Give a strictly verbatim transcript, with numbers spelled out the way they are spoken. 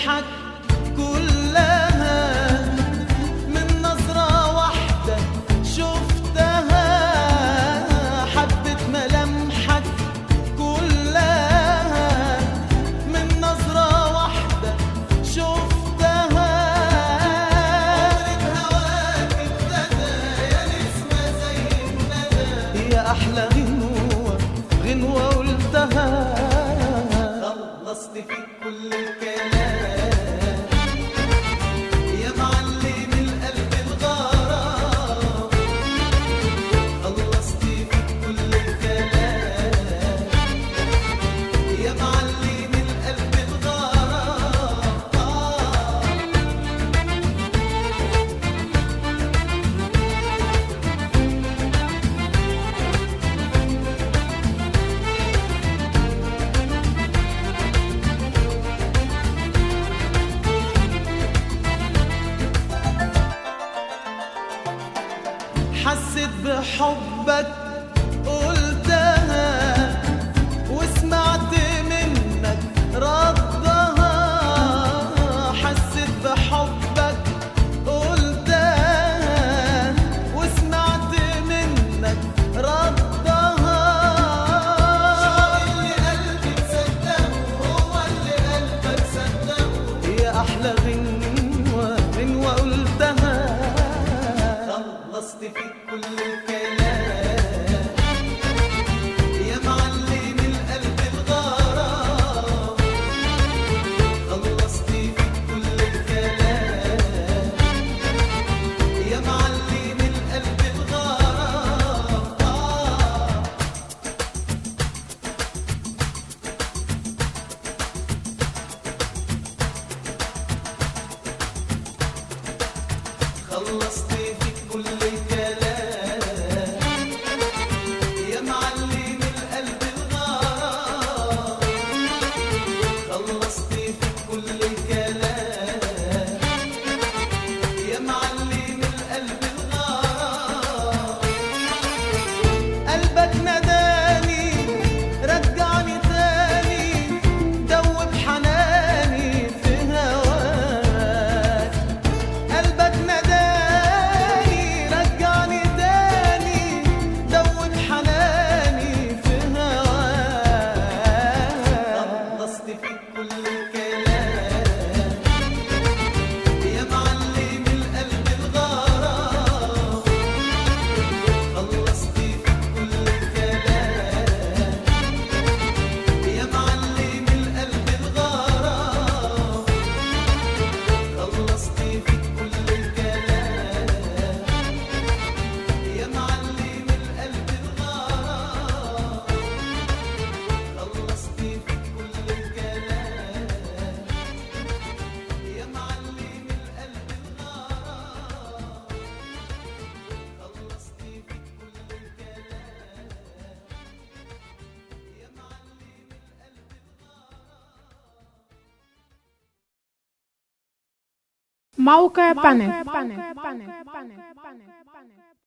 ملامحك كلها من نظرة واحدة شفتها، حبت ملامحك كلها من نظرة واحدة شفتها. عمرك هواك ابتدى يا نسمة زي الندى، يا أحلى غنوة غنوة قلتها. خلصت فيك كل الكلام يا معلم القلب الغرام، خلصت فيك كل الكلام يا معلم القلب الغرام. حسيت بحبك قلتها وسمعت منك ردها، حسيت بحبك قلتها وسمعت منك ردها. شعور اللي قلبي مصدقه هو اللي قلبك صدقه، يا أحلى غنوة غنوة قلتها. خلصت فيك كل الكلام يا معلم القلب الغرام، خلصت فيك كل الكلام يا معلم القلب الغرام. خلصت فيك كل الكلام يا معلم القلب الغرام، خلصت فيك كل الكلام يا معلم القلب الغرام. قلبك نداني رجعني تاني دوب حناني في هواك، قلبك نداني رجعني تاني دوب حناني في هواك. خلصت فيك كل الكلام يا معلم القلب الغرام، خلصت فيك كل الكلام يا معلم القلب الغرام، خلصت فيك كل الكلام يا معلم القلب الغرام، خلصت فيك كل الكلام يا معلم القلب الغرام، خلصت فيك كل الكلام يا معلم القلب الغرام. موقع بانل.